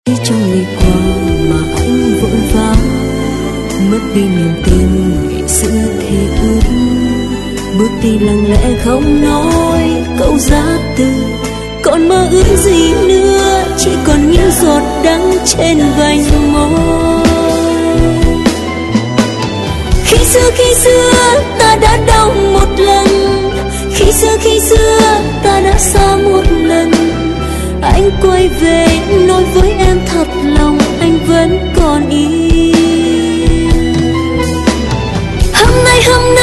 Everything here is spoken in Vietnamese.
Trong ngày qua mà anh vội vã mất đi niềm tin ngày xưa thề ước, bước đi lặng lẽ không nói câu giá từ, còn mơ ước gì nữa, chỉ còn những giọt đắng trên vành môi. Khi xưa ta đã đau một lần, khi xưa ta đã xa một lần. Anh quay về nói với em thật lòng anh vẫn còn yêu. Hôm nay